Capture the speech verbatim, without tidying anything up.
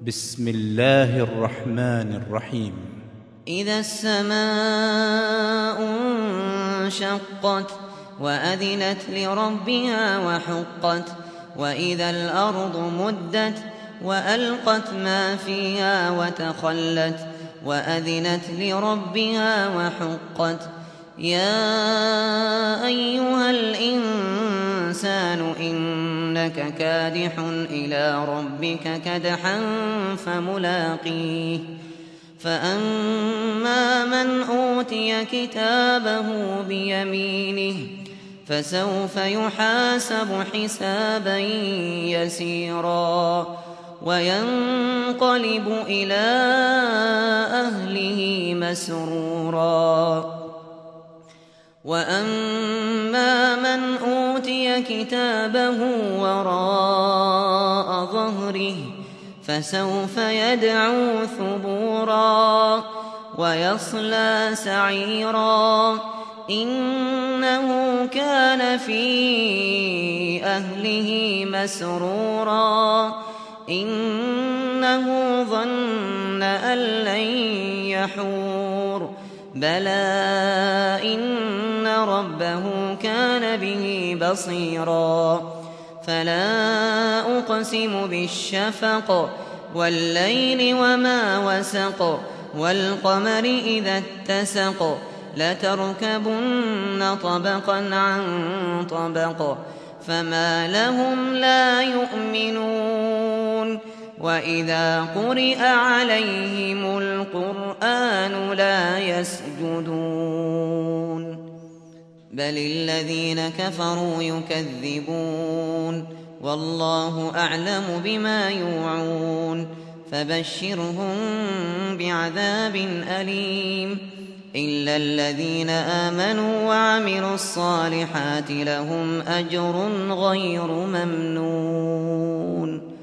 بسم الله الرحمن الرحيم. إذا السماء انشقت وأذنت لربها وحقت وإذا الأرض مدت وألقت ما فيها وتخلت وأذنت لربها وحقت يا أيها الإنسان إنك كادح إلى ربك كدحا فملاقيه فأما من أوتي كتابه بيمينه فسوف يحاسب حسابا يسيرا وينقلب إلى أهله مسرورا وأما من أوتي كتابه وراء ظهره فسوف يدعو ثبورا ويصلى سعيرا إنه كان في أهله مسرورا إنه ظن أن لن يحور بلى إن ربه كان به بصيرا فلا أقسم بالشفق والليل وما وسق والقمر إذا اتسق لتركبن طبقا عن طبق فما لهم لا يؤمنون وإذا قرئ عليهم القرآن لا يسجدون بل الذين كفروا يكذبون والله أعلم بما يوعون فبشرهم بعذاب أليم إلا الذين آمنوا وعملوا الصالحات لهم أجر غير ممنون.